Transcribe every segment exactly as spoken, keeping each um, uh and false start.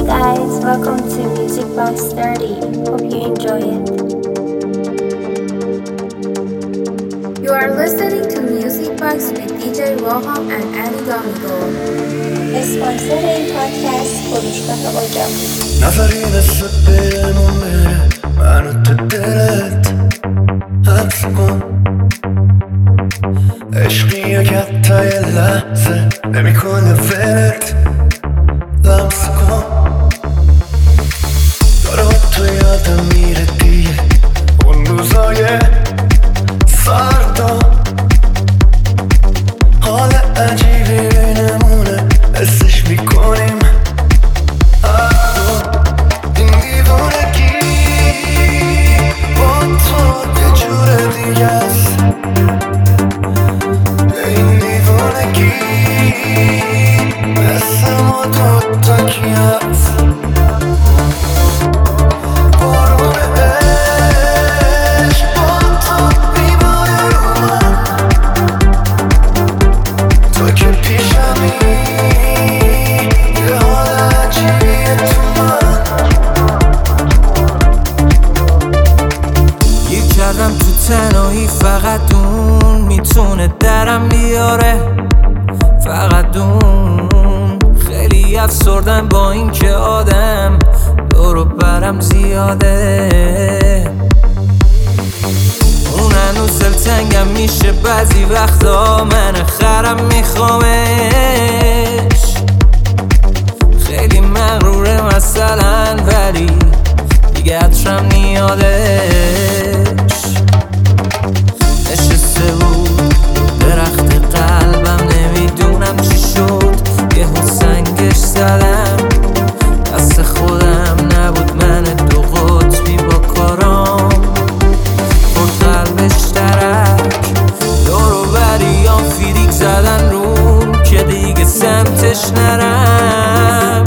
guys, welcome to Music Box thirty. Hope you enjoy it. You are listening to Music Box with دی جی Roham and Annie Domingo. اسپانسر این پادکست فروشگاه اجاق. نفری مثل پیمون میره منو تو دلت حبس کن. عشقیه که تا یه لحظه نمیکنه ولت لمس کن. داره با تو یادم میره دیگه اون روزای سردا. حال عجیبی بینمونه حسش میکنیم حتی این دیوونگی با تو یه جور دیگه است. این دیوونگی مثل ما دوتا کی هست. بارون عشق با تو میباره رو من. تو که پیشمی یه حال عجیبیه تو من. گیر کردم تو تنهایی فقط اون میتونه درم بیاره. فقط اون خیلی افسردم با این که آدم دورو برم زیاده. اون هنوز دلتنگم میشه بعضی وقتا من خرم میخوامش. خیلی مغروره مثلا ولی دیگه عطرم نیادش. نشسته بود درخت قلبم نمیدونم چی شد. یهو سنگش زدم دست خودم نبود من دو قطبی با کارام. خود قلبش درک دورو بریام فیریک زدن روم که دیگه سمتش نرم.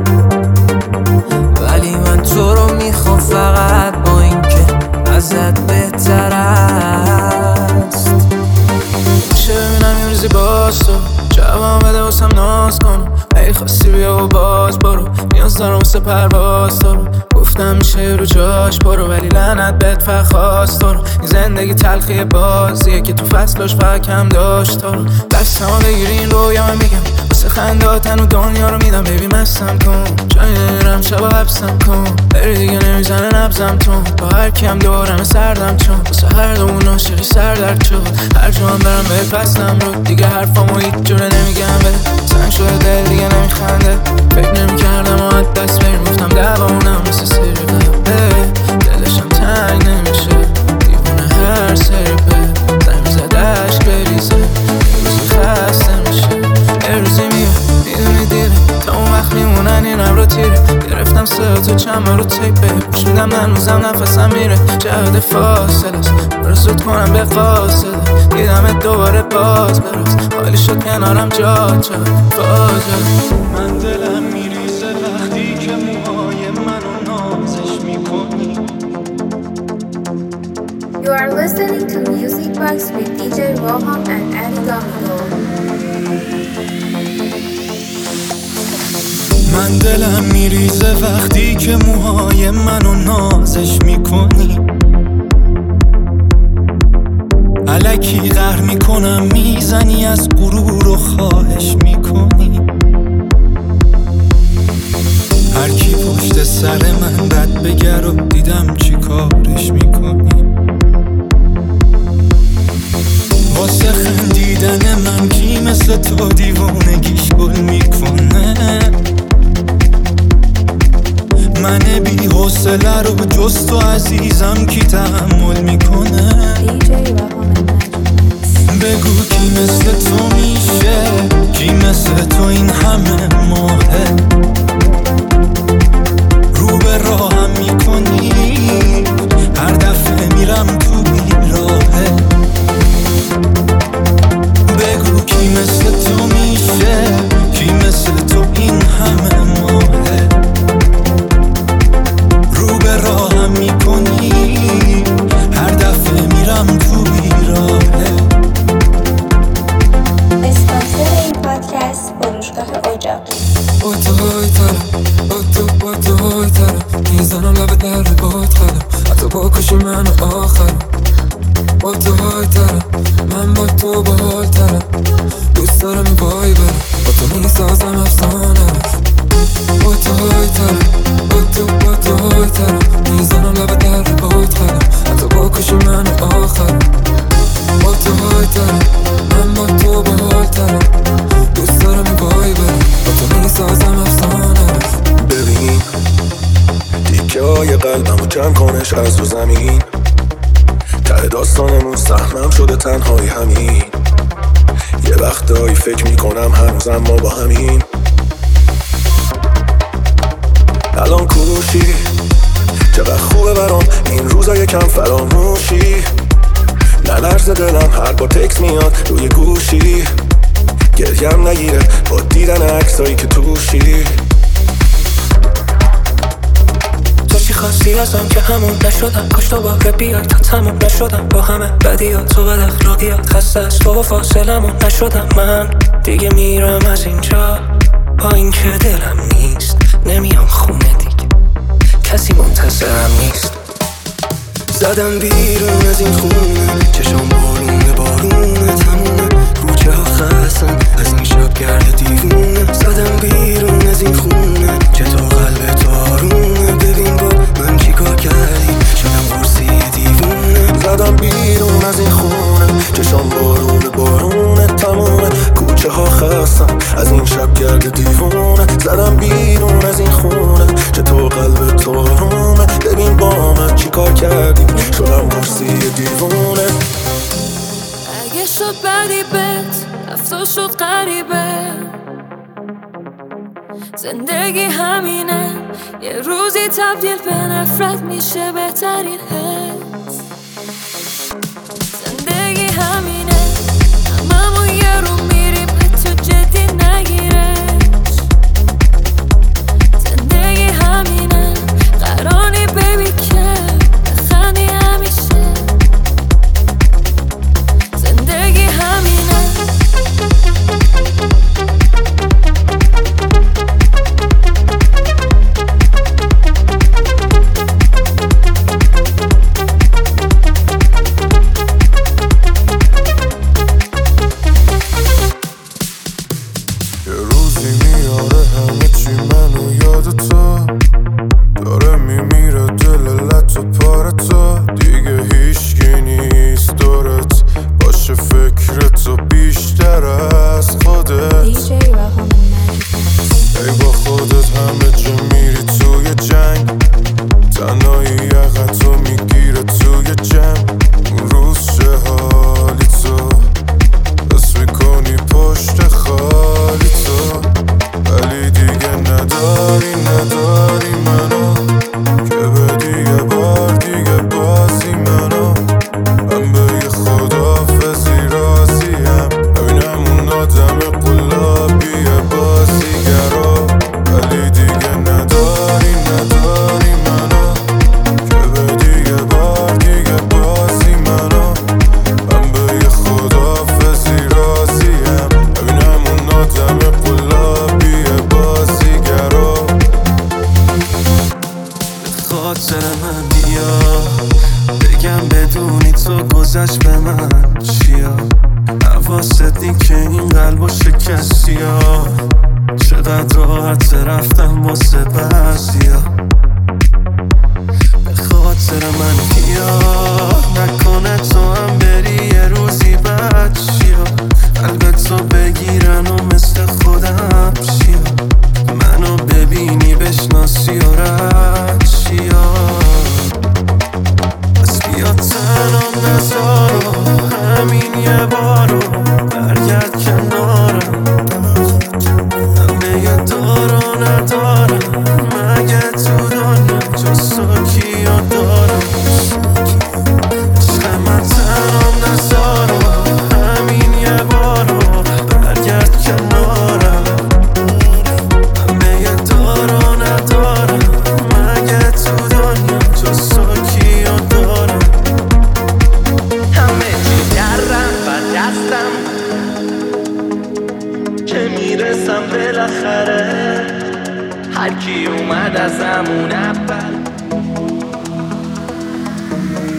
ولی من تو رو میخوام فقط با این که ازت بهتر است. میشه ببینم یه روزی باز تو جواب بده واسم ناز کنم. ای خواستی بیا و باز برو نیاز دارم واسه پرواز تو رو. گفتم میشه رو جاش برو ولی لعنت بهت فخواست تو رو. این زندگی تلخی بازیه که تو فصلش فقط کم داشت تو رو. دستم بگیری این رویا من میگم واسه خنداتن و دنیا رو میدم. بیبی مستم کن جایی نمیرم شبا حبسم کن. بری دیگه نمیزنه نبزم تو با هر کیم دورم سردم چون واسه هر دومون عاشقی سردرد شد. هر جا هم برم بهت پسنم رو دیگه حرفامو هیچ جوره نمیگم به سنگ شده دل دیگه نمیخنده. فکر نمیکردم و از دست بریم گفتم دوامونم مثل سری قبله. دلشم تنگ نمیشه دیوونه هر سری به زنگ زده عشق بریزه. یه روزی خسته میشه یه روزی میره میدونی دیره تا اون وقت میمونن این عبرا تیره. گرفتم سه تو چند رو تیپه خوش میدم هنوزم نفسم میره. جهد فاصله است برو زود کنم به فاصله. دیدمت دوباره باز براز حالی شد کنارم جا شد فاجه. من دلم میریزه وقتی که موهای منو نازش میکنی. You are listening to Music Box with دی جی Roham and Annie Domingo. من دلم میریزه وقتی که موهای منو نازش میکنی. الکی قهر میکنم میزنی از غرور و خواهش میکنی. هر کی پشت سر من بد بگر و دیدم چی کارش میکنی. واسه خندیدن من کی مثل تو دیوونگیش گل میکنه. من بی حوصله رو جز تو عزیزم کی تحمل میکنه. دی جی Roham بگو کی مثل تو میشه کی مثل تو این همه ماهه. رو به راهم میکنی هر دفعه میرم تو بیراهه. بگو کی مثل تو میشه کی مثل تو این همه ماهه. رو به راهم میکنی هر دفعه میرم تو بیراهه. اسپانسر این پادکست فروشگاه اجاق. اوتو اوتو اوتو کشی من آخرم، با تو های ترم، من با تو باحال ترم. دوست دارم این وای برم، با تو میسازم افسانه. با تو های ترم، با تو با تو های ترم، میزنم لب در باد خرم، حتی با کشی من آخرم. با تو های ترم، من با تو باحال ترم. دوست دارم این وای برم، با تو میسازم افسانه. ببین تیکه های قلبمو جمع کنش از رو زمین، ته داستانمون سهمم شده تنهایی همین. یه وقتایی فکر میکنم هنوزم ما با همین. الان کوشی چقدر خوبه برام این روزا یکم فراموشی. نلرز دلم هر بار تکس میاد روی گوشی، گریم نگیره با دیدن عکسایی که توشی. چی خواستی ازم که همون نشدم، کاش تو با بیای تا تموم نشدم. با همه بدیات تو بد اخلاقیات خسته از تو و فاصلمون نشدم. من دیگه میرم از اینجا با این که دلم نیست، نمیام خونه دیگه کسی منتظرم نیست. زدم بیرون از این خونه، چشم بارونه بارونه تمومه، کوچه ها خستن از این شب گرد دیوونه. زدم بیرون از این خونه، چطور قلب تارونه، ببین با من چی کار کردی، شدم قرصی دیوونه. زدم بیرون از این خونه، چشم بارونه بارونه تمومه، کوچه ها خستن از این شب گرد دیوونه. زدم بیرون از این خونه، چطور قلب تارونه، ببین با من چی کار کردی، شدم قرصی دیوونه. اگه شد بدی بهت رفت شد غریبه، زندگی همینه، یه روزی تبدیل به نفرت میشه بهترین حس. زندگی همینه، هممون یه رو میریم تو جدی نگیرش. زندگی همینه، قراری بیبی که بخندی همیشه. زندگی همینه. یه روزی میاره همه چی منو یاد تو، داره میمیره دل لط و پاره تو. دیگه هیچکی نیست دورت باشه فکرتو بیشتر از خودت. ای با خودت همه جا میری توی جنگ، تنهایی یقتو میگیره توی جمع. اون روز چه حالی تو بس میکنی پشت خالی تو، ولی دیگه نداری نداری منو که بدی یه بار دیگه بازی منو. من به یه خدافزی راضیم، ببینم اون آدم قلابی بازیگرا، ولی دیگه نداری نداری منو که بدی یه بار دیگه بازی منو. من به یه خدافزی راضیم، ببینم اون آدم قلابی بازیگرا. به خاطر من بیا بگم بدونی تو گذشت به من چیا، حواست نی که این قلبو شکستی ها. چقدر راحت رفتم واسه بعضیا، به خاطر من بیا نکنه تو هم بری یه روزی بعد چیا، قلبتو بگیرن و مثل خودم چیا، منو ببینی بشناسی و رد چیا. پس بیا تنم نزارو همین یه بارو، برگرد کنارم، همه یه دارو ندارم مگه تو دنیا جز تو کیا دارم. عشق من تنم نزارو همین یه بارو، برگرد کنارم، همه یه دارو ندارم مگه تو دنیا جز تو کیا دارم. همه چی درم و دستم که میرسم بالاخره، هر کی اومد از همون اول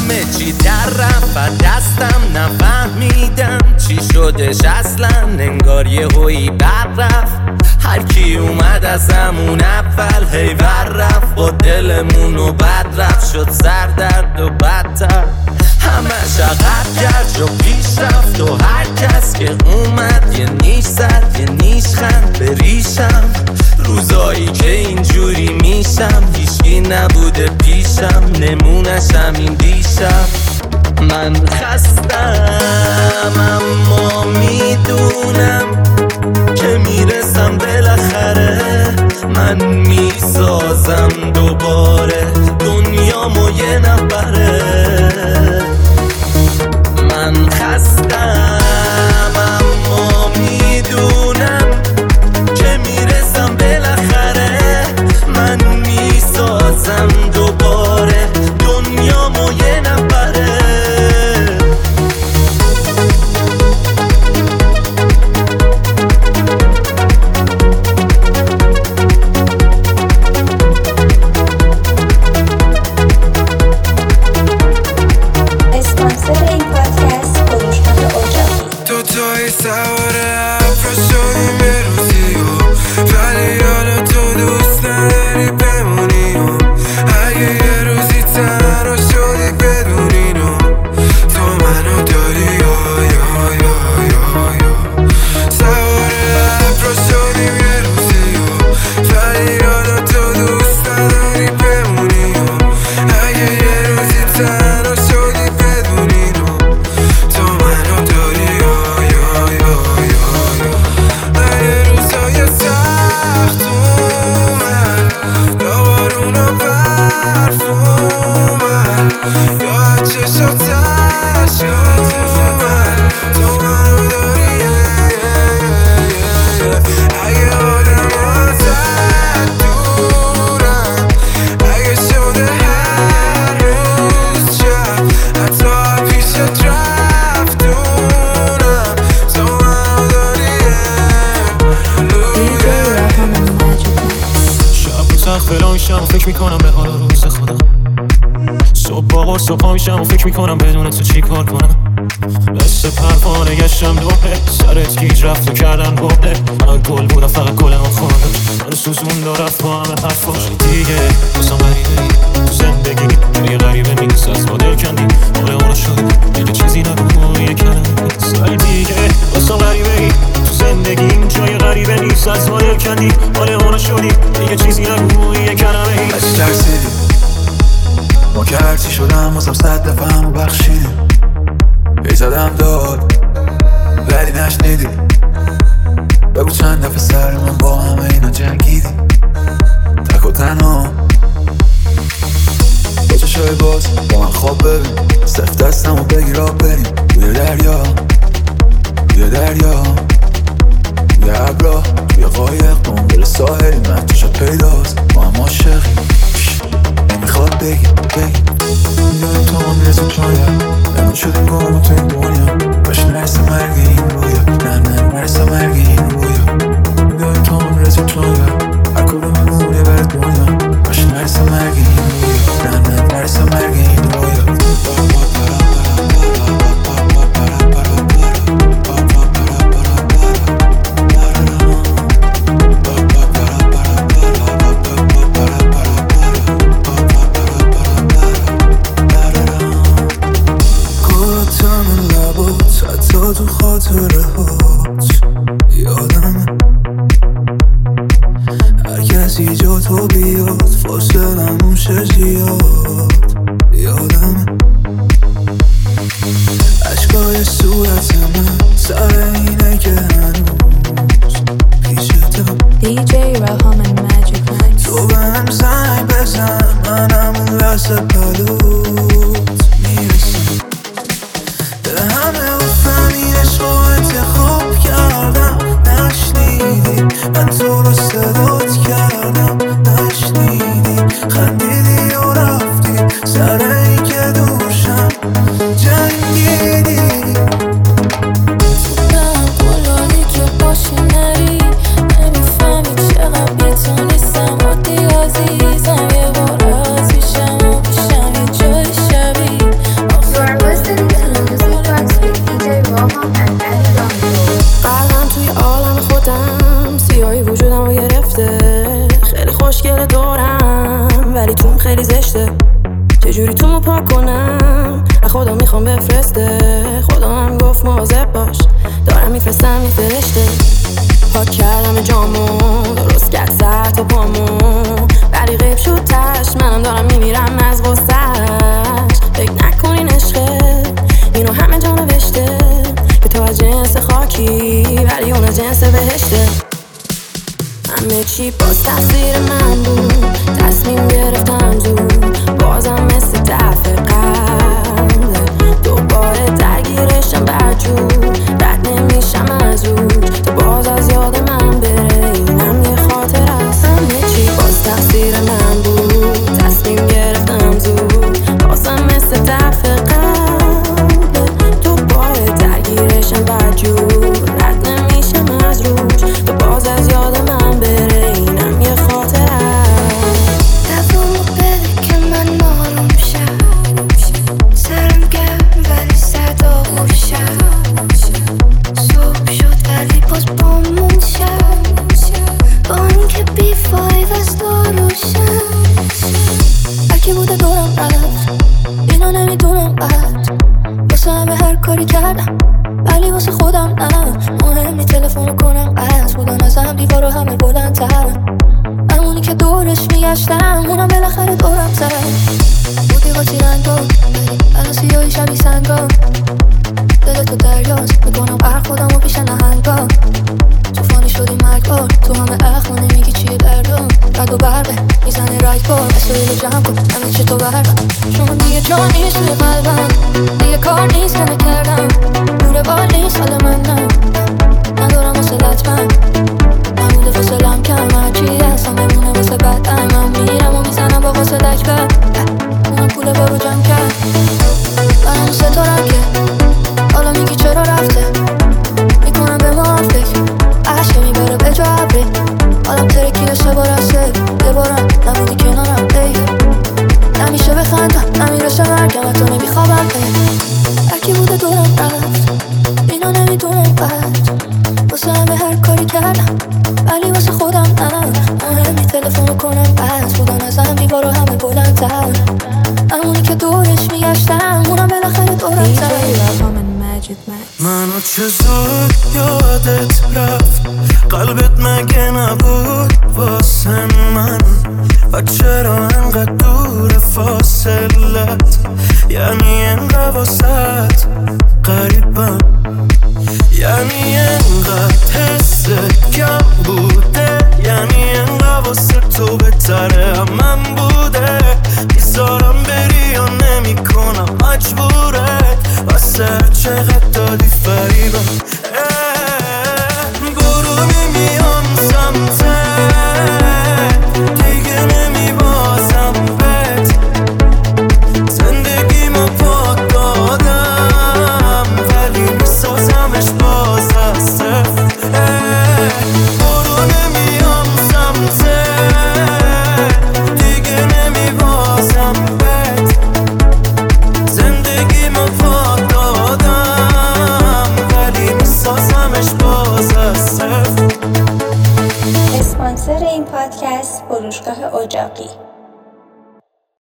همه چی در رفت و دستم نفهمیدم چی شدش اصلا، انگار یه هویی بر رفت. هر کی اومد از همون اول هی ور رفت، با دلمونو بد رفت، شد سر درد و بدتر. همش عقب کرد و پیش رفت و هر کس که اومد یه نیش زد یه نیش خند به ریشم. روزایی که اینجوری میشم هیچکی نبوده پیشم، نمونش همین دیشب. من خستم اما میدونم که میرسم بالاخره، من میسازم دوباره دنیامو یه نفره. من خستم اما میدونم که میرسم بالاخره، من میسازم دوباره دنیامو یه نفره. فکر میکنم به حال روز خودم، صبح با قرص و پا میشم و فکر میکنم بدون تو چی کار کنم. مثل پروانه گشتم دوره، سرت گیج رفت و کردن بوده. من گل بودم فقط گلم خوردم، من سوزون رفت با همه حرفاش دیگه. بسام غریبه تو زندگی توی غریبه نیست، از ما دل کندی مال اونا شدی دیگه چیزی نبود یه کلمه نیست. ولی دیگه بسام غریبه تو زندگی جای غریبه نیست، از ما دل کندی مال اونا شدی دیگه چیزی نبود یه کلمه نیست. از ترسیدی ما که هرچی شدم واسم صد دفعه همو بخشیدی. ای زدم داد ولی نشنیدی، بگو چند دفعه سر من با همه اینا جنگیدی. تک و تنها با چشای باز با من خواب ببین، صرف دستم و بگیر آب بریم توی دریا، توی دریا توی عبرا توی قایق دنبال ساحلی. من تو شد پیداست ما هم عاشقیم، نمیخواد بگی بگی میدونیم تو هم میرسیم شاید امون شدیم گام تو این دنیا، باش نرسه مرگ این رویا، نه نه نرسه مرگ این رویا. میدونیم تو هم میرسیم شاید هر کدوم میمونه بر دنیا، باش نرسه مرگ این رویا، نه نه نرسه مرگ این رویا. تو خاطره هات یادم هر کسی جا تو بیاد فاصلمون شه زیاد. یادم عشقای صورت من سر اینه که هنوز پیشتم. دی جی رهام ماجیک نایت. تو بهم زنگ بزن منم اون لحظه پلوت میرسم. به همه گفتم این عشق رو انتخاب چجوری تو مو پاک کنم؟ خدا میخوام بفرسته، خدا هم گفت مواظب باش، دارم میفرستم یه فرشته. پاک کردم جامو، درست کرد سر تا پامو، ولی غیب شد تش، منم دارم میمیرم از غصهش. فکر نکنین عشقه اینو همه جا نوشته، که تو از جنس خاکی ولی اون از جنس بهشته. همه چی باز تقصیر من بود، تصمیم گرفتم زود، بازم مثل دفعه قبل دوباره درگیرشم برجور، رد نمیشم از روش تا باز از یاد من بره، اینم یه خاطر است. همه چی باز تقصیر من بود، تصمیم گرفتم زود، بازم مثل دفعه قبل دوباره درگیرشم برجور، رد نمیشم از روش تا باز از یاد من بره، اینم یه خاطر است. دفعه بده که من آروم شم، سرم گرم ولی صدا خوشم، صبح شد ولی باز بامون شم، با این که بی فایده است داروشم. هرکی بوده دورم رفت، اینا نمیدونم قد، واسه همه هر کاری کردم ولی واسه خودم نه. مهم نی تلفن کنم قصد بودن ازم، دیوارو همه بلندترم، همونی که دورش میگشتم اونم بالاخره دورم زد. بودی قاطی رنگا ولی الان سیاهی شبیه سنگا، دلتو دریاست میکنم بر خودم و پیش نهنگا. توفانی شدی مرگبار، تو همه اخم نمیگی چیه دردم، رد و برقه میزنه رایت بار، اسرائیل جمع کن همه چه تو برم. شما دیگه جا نیست توی قلبم، دیگه کار نیست همه کردم، نور بال نیست حال من نه، ندارم واسلت من، نموده فاصلم کم، هرچی هستم بمونه واسه بدم. من میرم و میزنم با واسه دکبر، اونم پول بارو جمع کرد، برم ستارم که حالا میگی چرا رفته، میکنم به ما فکر، عشقه میبره به جا عبری، حالم ترکیده سه بار از سه، یه بارم نبودی کنارم دیگه، نمیشه بخندم نمیرسه مرگم، حتی نمیخوابم. هرکی بوده دورم رفت، اینا نمیدونم قد، واسه همه هر کاری کردم ولی واسه خودم نه. مهم نی تلفن کنم قصد بودن ازم، دیوارو همه بلندتر، همونی که دورش میگشتم اونم بالاخره دورم زد. منو چه زود یادت رفت، قلبت مگه نبود واسه من، و چرا انقدر دور فاصلت، یعنی انقدر واسط قریبم، یعنی انقدر حست کم بوده، یعنی انقدر واسه تو بهتره من بوده، میذارم بری یا نمی کنم مجبورت، واسه چقدر دادی فریبم. برو میمیام سمتت، دیگه نمیبازم بهت، زندگیمو پاک دادم ولی میسازمش باز از صفر. برو نمیام سمتت، دیگه نمیبازم بهت، زندگیمو پاک دادم ولی میسازمش باز از صفر. اسپانسر این پادکست فروشگاه اجاقی.